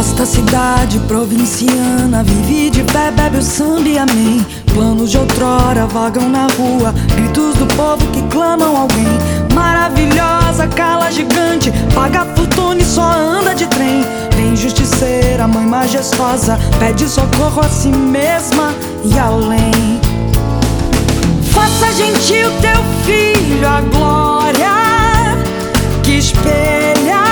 Vasta cidade provinciana, vive de fé, bebe o samba e amém. Planos de outrora vagam na rua, gritos do povo que clamam alguém. Maravilhosa, cala gigante, paga fortuna e só anda de trem. Vem justiceira, mãe majestosa, pede socorro a si mesma e além. Faça gentil teu filho a glória que espelha